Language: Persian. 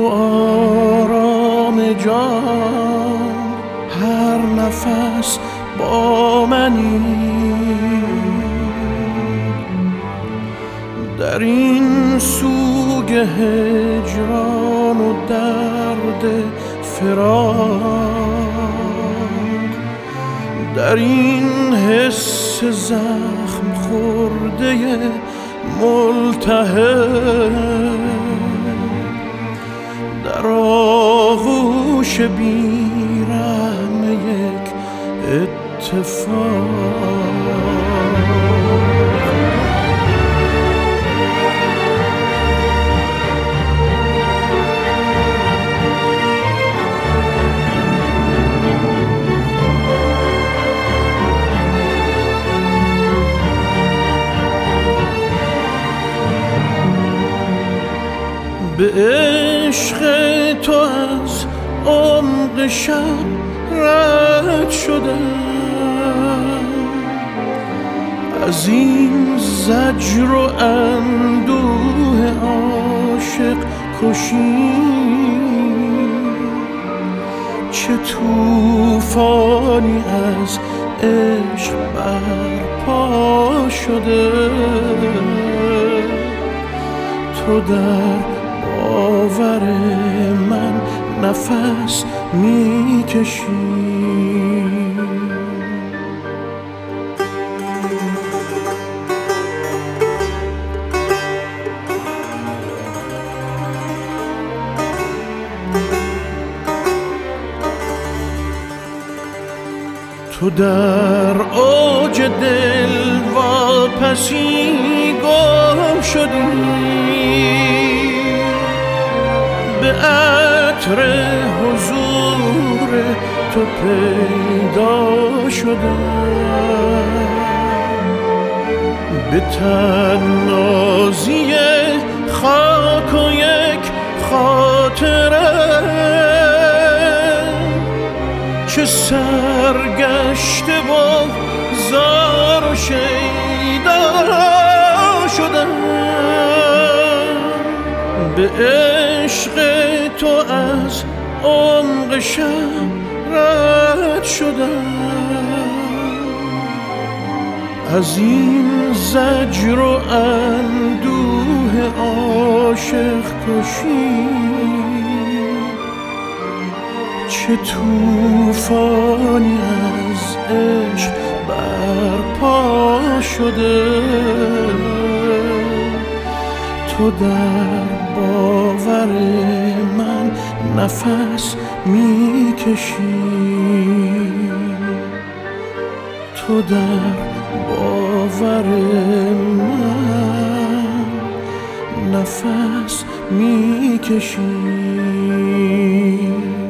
آرام جان هر نفس با منی، در این سوگ هجران و درد فراق، در این حس زخم خورده ملتهب، در آغوش بیرحم یک اتفاق. به عشق تو از عمق شب رد شدم، از این زجر و اندوه عاشق کشی، چه طوفانی از عشق برپا شده، تو در باور من نفس میکشی. تو در اوج دل واپسی گم شدی، به عطر حضور تو پیدا شدم، به تنازی خاک و یک خاطره، چه سرگشته و زار و شیدا شدم، به عشق تو از عمق شب رد شدم، از این زجر و اندوه عاشق کشی، چه طوفانی از عشق برپا شده، تو در باور من نفس میکشی، تو در باور من نفس میکشی.